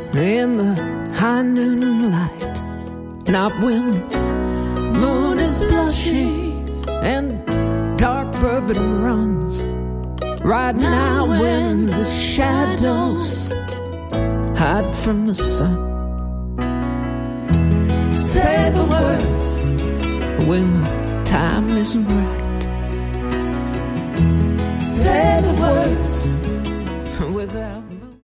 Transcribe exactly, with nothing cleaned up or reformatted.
in the high noon light, not when moon is blushing and dark bourbon runs, right now when the shadows hide from the sun. Say the words when the time isn't right. Say the words without